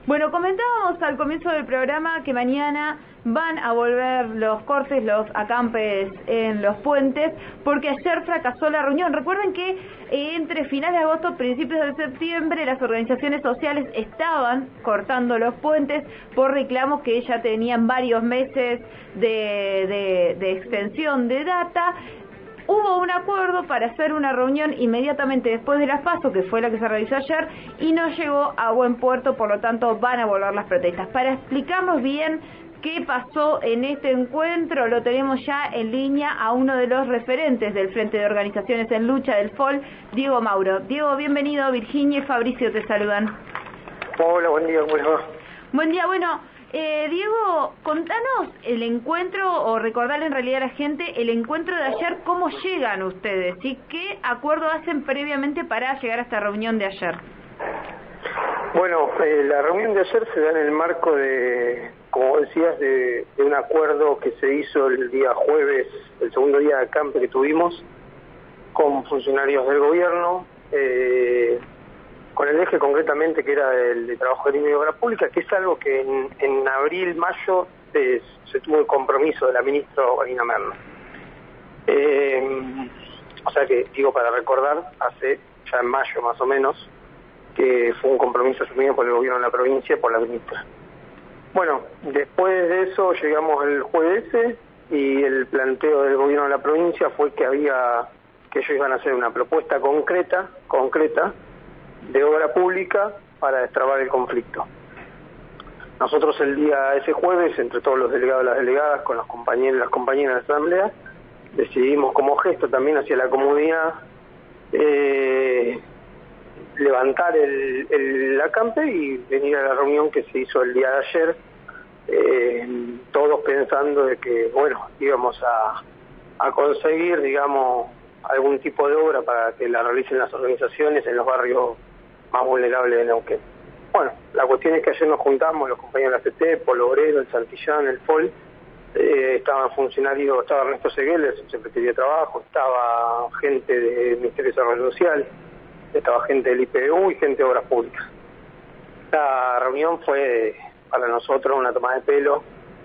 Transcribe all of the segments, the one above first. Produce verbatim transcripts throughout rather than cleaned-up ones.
Bueno, comentábamos al comienzo del programa que mañana van a volver los cortes, los acampes en los puentes, porque ayer fracasó la reunión. Recuerden que eh, entre finales de agosto, principios de septiembre, las organizaciones sociales estaban cortando los puentes por reclamos que ya tenían varios meses de, de, de extensión de data. Hubo un acuerdo para hacer una reunión inmediatamente después de las PASO, que fue la que se realizó ayer, y no llegó a buen puerto, por lo tanto van a volver las protestas. Para explicarnos bien qué pasó en este encuentro, lo tenemos ya en línea a uno de los referentes del Frente de Organizaciones en Lucha del F O L, Diego Mauro. Diego, bienvenido. Virginia y Fabricio te saludan. Hola, buen día, ¿cómo les va? Buen día, bueno... Eh, Diego, contanos el encuentro, o recordarle en realidad a la gente el encuentro de ayer, cómo llegan ustedes y qué acuerdo hacen previamente para llegar a esta reunión de ayer. Bueno, eh, la reunión de ayer se da en el marco de, como decías, de, de un acuerdo que se hizo el día jueves, el segundo día de acampe que tuvimos, con funcionarios del gobierno, eh, con el eje concretamente que era el de trabajo de línea de obra pública, que es algo que en, en abril, mayo eh, se tuvo el compromiso de la ministra Vanina Merlo. Eh, o sea que, digo, para recordar, hace ya en mayo más o menos, que fue un compromiso asumido por el gobierno de la provincia y por la ministra. Bueno, después de eso llegamos el jueves ese y el planteo del gobierno de la provincia fue que había, que ellos iban a hacer una propuesta concreta, concreta, de obra pública para destrabar el conflicto. Nosotros el día ese jueves, entre todos los delegados y las delegadas, con los compañeros y las compañeras de la asamblea, decidimos como gesto también hacia la comunidad eh, levantar el, el acampe y venir a la reunión que se hizo el día de ayer, eh, todos pensando de que, bueno, íbamos a, a conseguir, digamos, algún tipo de obra para que la realicen las organizaciones en los barrios más vulnerables de Neuquén. Bueno, la cuestión es que ayer nos juntamos, los compañeros de la C T, Polo Obrero, el Santillán, el F O L, eh, estaban funcionarios, estaba Ernesto Seguel, el subsecretario de Trabajo, estaba gente del Ministerio de Desarrollo Social, estaba gente del I P B U y gente de Obras Públicas. La reunión fue para nosotros una toma de pelo,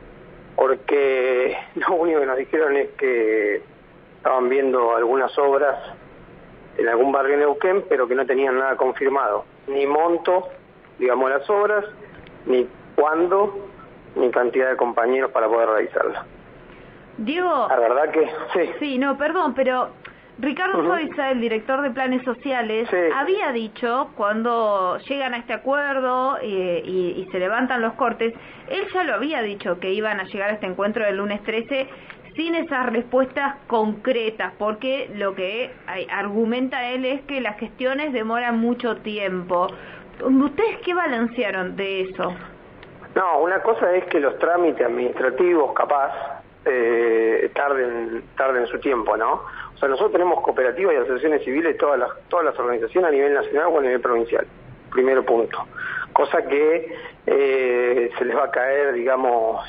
porque lo único que nos dijeron es que estaban viendo algunas obras en algún barrio de Neuquén, pero que no tenían nada confirmado, ni monto, digamos, las obras, ni cuándo, ni cantidad de compañeros para poder realizarlas. Diego... La verdad que sí. Sí, no, perdón, pero Ricardo uh-huh. Zoisa, el director de Planes Sociales, sí. había dicho, cuando llegan a este acuerdo eh, y, y se levantan los cortes, él ya lo había dicho que iban a llegar a este encuentro del lunes trece sin esas respuestas concretas, porque lo que argumenta él es que las gestiones demoran mucho tiempo. ¿Ustedes qué balancearon de eso? No, una cosa es que los trámites administrativos, capaz, eh, tarden, tarden su tiempo, ¿no? O sea, nosotros tenemos cooperativas y asociaciones civiles, todas las, todas las organizaciones a nivel nacional o a nivel provincial, primero punto. Cosa que eh, se les va a caer, digamos...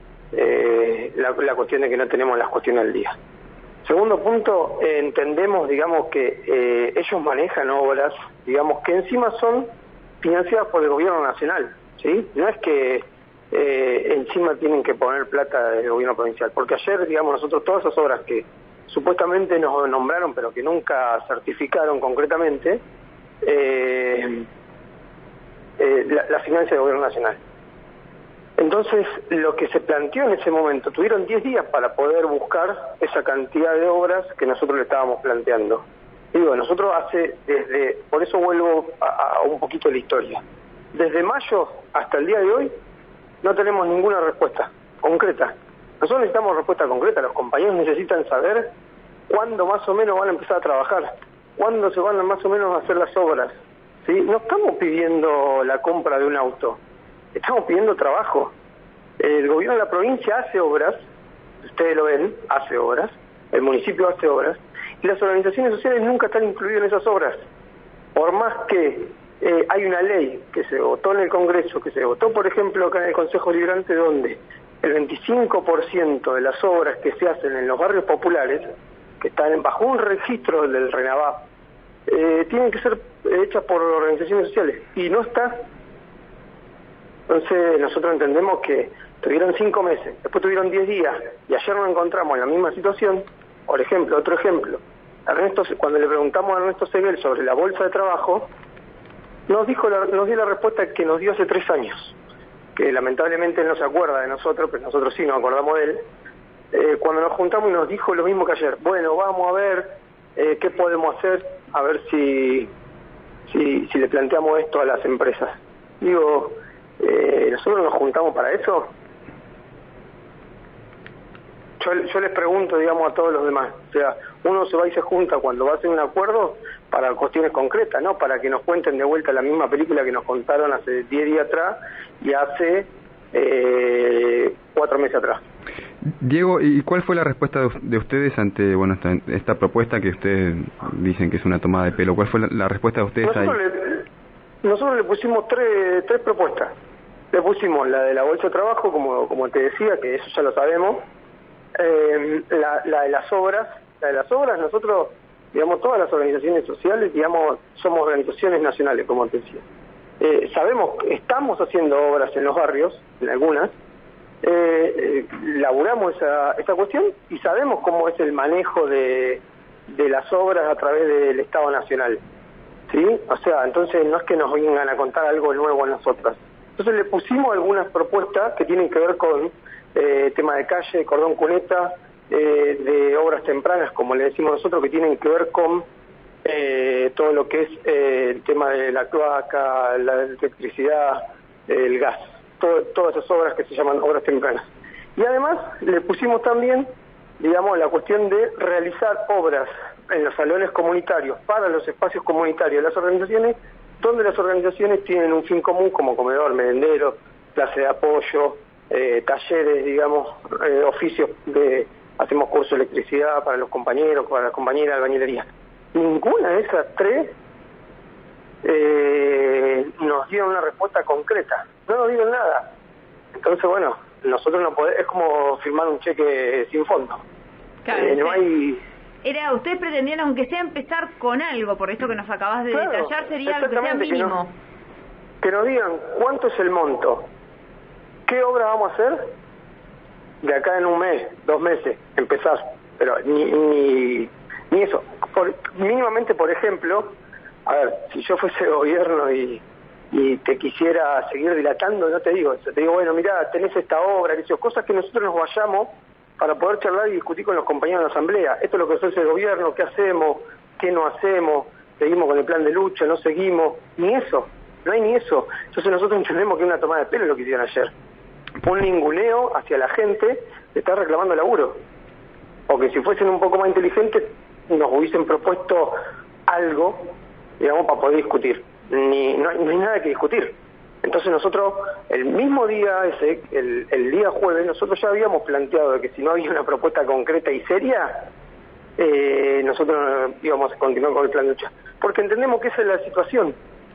Eh, la, la cuestión de que no tenemos las cuestiones al día. Segundo punto, eh, entendemos, digamos, que eh, ellos manejan obras, digamos, que encima son financiadas por el gobierno nacional, ¿sí? No es que eh, encima tienen que poner plata del gobierno provincial, porque ayer, digamos, nosotros todas esas obras que supuestamente nos nombraron, pero que nunca certificaron concretamente, eh, eh, la, la financia del gobierno nacional. Entonces, lo que se planteó en ese momento, tuvieron diez días para poder buscar esa cantidad de obras que nosotros le estábamos planteando. Digo, nosotros hace, desde, por eso vuelvo a, a un poquito la historia. Desde mayo hasta el día de hoy, no tenemos ninguna respuesta concreta. Nosotros necesitamos respuesta concreta, los compañeros necesitan saber cuándo más o menos van a empezar a trabajar, cuándo se van a más o menos a hacer las obras, ¿sí? No estamos pidiendo la compra de un auto. Estamos pidiendo trabajo. El gobierno de la provincia hace obras, ustedes lo ven, hace obras, el municipio hace obras, y las organizaciones sociales nunca están incluidas en esas obras. Por más que eh, hay una ley que se votó en el Congreso, que se votó, por ejemplo, acá en el Consejo Liberante, donde el veinticinco por ciento de las obras que se hacen en los barrios populares, que están bajo un registro del RENAVAP, eh, tienen que ser hechas por organizaciones sociales, y no está. Entonces nosotros entendemos que tuvieron cinco meses, después tuvieron diez días, y ayer nos encontramos en la misma situación. Por ejemplo, otro ejemplo, Ernesto, cuando le preguntamos a Ernesto Seguel sobre la bolsa de trabajo, nos dijo la, nos dio la respuesta que nos dio hace tres años, que lamentablemente él no se acuerda de nosotros, pero nosotros sí nos acordamos de él. Eh, cuando nos juntamos y nos dijo lo mismo que ayer, bueno, vamos a ver eh, qué podemos hacer, a ver si, si, si le planteamos esto a las empresas. Digo, eh, ¿nosotros nos juntamos para eso? Yo, yo les pregunto, digamos, a todos los demás, o sea, uno se va y se junta cuando va a hacer un acuerdo para cuestiones concretas, ¿no? Para que nos cuenten de vuelta la misma película que nos contaron hace diez días atrás y hace eh, cuatro meses atrás. Diego, ¿y cuál fue la respuesta de ustedes ante bueno esta, esta propuesta que ustedes dicen que es una tomada de pelo? ¿Cuál fue la, la respuesta de ustedes nosotros ahí? Le, nosotros le pusimos tres, tres propuestas. Le pusimos la de la bolsa de trabajo, como, como te decía, que eso ya lo sabemos. Eh, la, la de las obras, la de las obras, nosotros, digamos, todas las organizaciones sociales, digamos, somos organizaciones nacionales, como te decía. Eh, sabemos, estamos haciendo obras en los barrios, en algunas, eh, eh, laburamos esa, esa cuestión y sabemos cómo es el manejo de, de las obras a través del Estado Nacional, ¿sí? O sea, entonces no es que nos vengan a contar algo nuevo a nosotras. Entonces le pusimos algunas propuestas que tienen que ver con eh, tema de calle, cordón cuneta, eh, de obras tempranas, como le decimos nosotros, que tienen que ver con eh, todo lo que es eh, el tema de la cloaca, la electricidad, el gas, todo, todas esas obras que se llaman obras tempranas. Y además le pusimos también, digamos, la cuestión de realizar obras en los salones comunitarios, para los espacios comunitarios de las organizaciones, donde las organizaciones tienen un fin común como comedor, merendero, clase de apoyo, eh, talleres, digamos, eh, oficios de, hacemos cursos de electricidad para los compañeros, para las compañeras de albañilería. Ninguna de esas tres eh, nos dieron una respuesta concreta, no nos dieron nada. Entonces, bueno, nosotros no podemos, es como firmar un cheque sin fondo. Claro, eh, no hay... Era, ustedes pretendían, aunque sea, empezar con algo, por esto que nos acabas de claro, detallar, sería algo que sea mínimo. Que, no, que nos digan cuánto es el monto, qué obra vamos a hacer de acá en un mes, dos meses, empezar, pero ni ni, ni eso. Por, mínimamente, por ejemplo, a ver, si yo fuese gobierno y, y te quisiera seguir dilatando, no te digo eso, te digo, bueno, mirá, tenés esta obra, que cosas que nosotros nos vayamos para poder charlar y discutir con los compañeros de la asamblea. Esto es lo que ofrece el gobierno, qué hacemos, qué no hacemos, seguimos con el plan de lucha, no seguimos, ni eso, no hay ni eso. Entonces nosotros entendemos que es una tomada de pelo lo que hicieron ayer. Un ninguneo hacia la gente que está reclamando laburo. O que si fuesen un poco más inteligentes nos hubiesen propuesto algo, digamos, para poder discutir. Ni, no, no hay nada que discutir. Entonces nosotros, el mismo día ese, el, el día jueves, nosotros ya habíamos planteado de que si no había una propuesta concreta y seria, eh, nosotros íbamos a continuar con el plan de lucha. Porque entendemos que esa es la situación.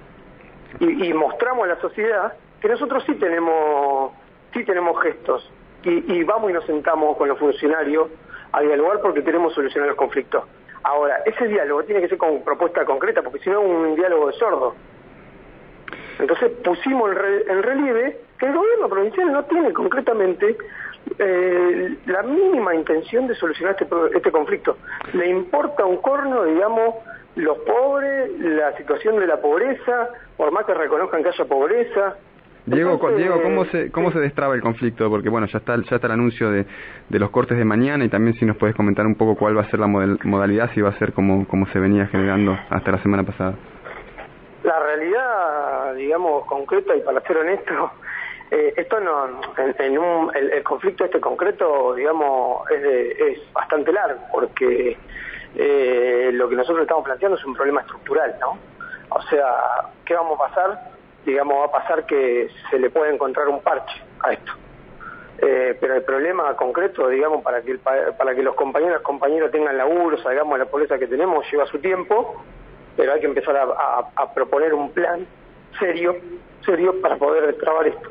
Y, y mostramos a la sociedad que nosotros sí tenemos, sí tenemos gestos. Y, y vamos y nos sentamos con los funcionarios a dialogar porque queremos solucionar los conflictos. Ahora, ese diálogo tiene que ser con propuesta concreta, porque si no es un diálogo de sordo. Entonces pusimos en, re, en relieve que el gobierno provincial no tiene concretamente eh, la mínima intención de solucionar este, este conflicto. Le importa un corno, digamos, los pobres, la situación de la pobreza, por más que reconozcan que haya pobreza. Diego, Entonces, Diego, ¿cómo se cómo sí. se destraba el conflicto? Porque bueno, ya está ya está el anuncio de, de los cortes de mañana y también si nos puedes comentar un poco cuál va a ser la model, modalidad, si va a ser como, como se venía generando hasta la semana pasada. La realidad, digamos, concreta y para ser honesto, eh, esto no, en, en un, el, el conflicto este concreto, digamos, es, de, es bastante largo, porque eh, lo que nosotros estamos planteando es un problema estructural, ¿no? O sea, ¿qué vamos a pasar? Digamos, va a pasar que se le puede encontrar un parche a esto. Eh, pero el problema concreto, digamos, para que el, para que los compañeros y compañeros tengan laburo, salgamos de la pobreza que tenemos, lleva su tiempo. Pero hay que empezar a, a, a proponer un plan serio, serio para poder destrabar esto.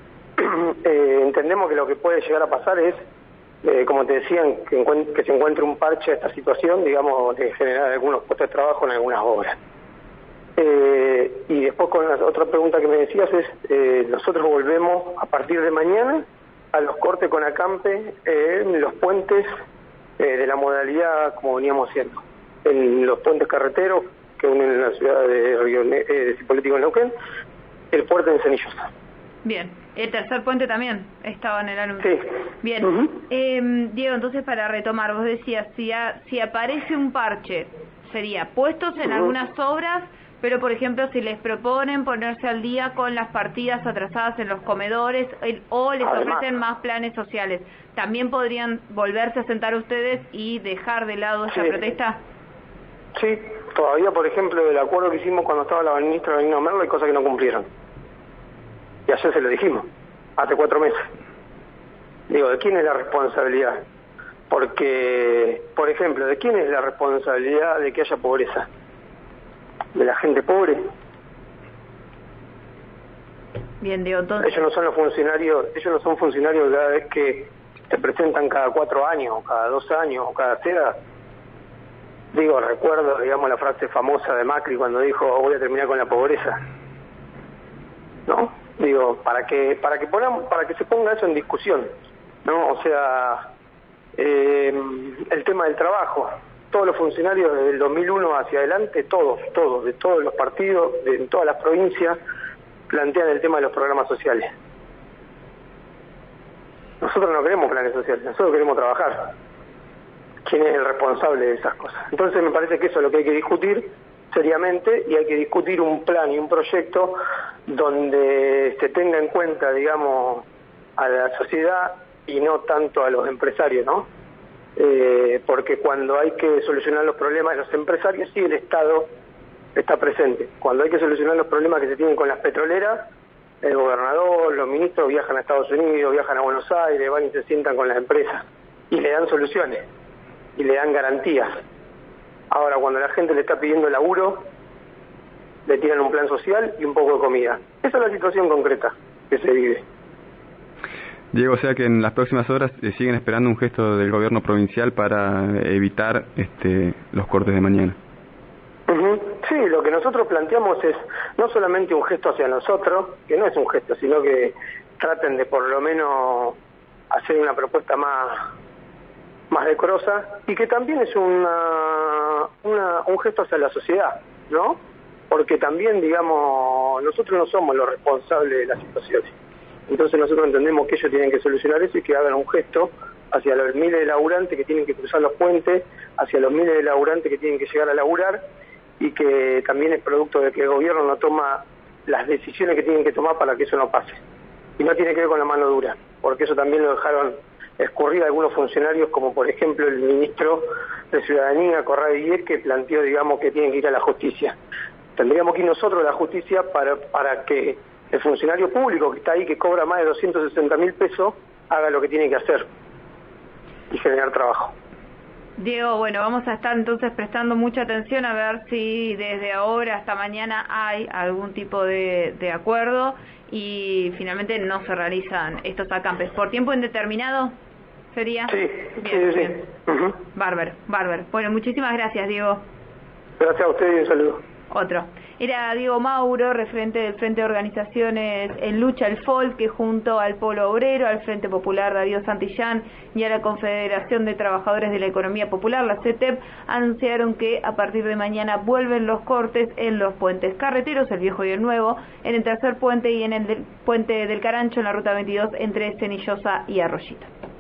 eh, entendemos que lo que puede llegar a pasar es, eh, como te decían, que, que se encuentre un parche a esta situación, digamos, de generar algunos puestos de trabajo en algunas obras. Eh, y después con la otra pregunta que me decías es, eh, nosotros volvemos a partir de mañana a los cortes con acampe eh, en los puentes eh, de la modalidad como veníamos haciendo, en los puentes carreteros que unen la ciudad de Río ne eh, de Cipolletti con Neuquén, el puente de Cenillosa. Bien, el tercer puente también estaba en el anuncio. Sí. Bien, Uh-huh. eh, Diego, entonces para retomar, vos decías, si, a, si aparece un parche, sería puestos en uh-huh. algunas obras, pero por ejemplo si les proponen ponerse al día con las partidas atrasadas en los comedores el, o les Además, ofrecen más planes sociales, ¿también podrían volverse a sentar ustedes y dejar de lado esa sí. protesta? Sí, todavía por ejemplo el acuerdo que hicimos cuando estaba la ministra Benigna Merlo hay cosas que no cumplieron. Y ayer se lo dijimos, hace cuatro meses. Digo, ¿de quién es la responsabilidad? Porque, por ejemplo, ¿de quién es la responsabilidad de que haya pobreza? ¿De la gente pobre? Bien, Diego, entonces... Ellos no son los funcionarios, ellos no son funcionarios cada vez que se presentan cada cuatro años, o cada dos años, o cada cera. Digo, recuerdo, digamos, la frase famosa de Macri cuando dijo, voy a terminar con la pobreza. ¿No? Digo, para que para que ponamos, para que se ponga eso en discusión, ¿no? O sea, eh, el tema del trabajo. Todos los funcionarios desde el dos mil uno hacia adelante, todos, todos, de todos los partidos, de en todas las provincias, plantean el tema de los programas sociales. Nosotros no queremos planes sociales, nosotros queremos trabajar. ¿Quién es el responsable de esas cosas? Entonces me parece que eso es lo que hay que discutir seriamente, y hay que discutir un plan y un proyecto donde se tenga en cuenta, digamos, a la sociedad y no tanto a los empresarios, ¿no? Eh, porque cuando hay que solucionar los problemas de los empresarios, sí, el Estado está presente. Cuando hay que solucionar los problemas que se tienen con las petroleras, el gobernador, los ministros viajan a Estados Unidos, viajan a Buenos Aires, van y se sientan con las empresas y le dan soluciones y le dan garantías. Ahora, cuando la gente le está pidiendo laburo, le tiran un plan social y un poco de comida. Esa es la situación concreta que se vive. Diego, o sea que en las próximas horas eh, siguen esperando un gesto del gobierno provincial para evitar este, los cortes de mañana. Uh-huh. Sí, lo que nosotros planteamos es no solamente un gesto hacia nosotros, que no es un gesto, sino que traten de por lo menos hacer una propuesta más... más decorosa, y que también es una, una un gesto hacia la sociedad, ¿no? Porque también, digamos, nosotros no somos los responsables de las situaciones. Entonces nosotros entendemos que ellos tienen que solucionar eso y que hagan un gesto hacia los miles de laburantes que tienen que cruzar los puentes, hacia los miles de laburantes que tienen que llegar a laburar, y que también es producto de que el gobierno no toma las decisiones que tienen que tomar para que eso no pase. Y no tiene que ver con la mano dura, porque eso también lo dejaron escurrir a algunos funcionarios, como por ejemplo el ministro de Ciudadanía, Corrado Díez, que planteó, digamos, que tienen que ir a la justicia. Tendríamos que ir nosotros a la justicia para, para que el funcionario público que está ahí, que cobra más de doscientos sesenta mil pesos, haga lo que tiene que hacer y generar trabajo. Diego, bueno, vamos a estar entonces prestando mucha atención a ver si desde ahora hasta mañana hay algún tipo de, de acuerdo y finalmente no se realizan estos acampes. ¿Por tiempo indeterminado sería? Sí, bien, sí, bien. sí. Uh-huh. Bárbaro, bárbaro. Bueno, muchísimas gracias, Diego. Gracias a ustedes y un saludo. Otro. Era Diego Mauro, referente del Frente de Organizaciones en Lucha, el F O L, que junto al Polo Obrero, al Frente Popular Darío Santillán y a la Confederación de Trabajadores de la Economía Popular, la C E T E P, anunciaron que a partir de mañana vuelven los cortes en los puentes carreteros, el viejo y el nuevo, en el tercer puente y en el del puente del Carancho, en la ruta veintidós, entre Cenillosa y Arroyito.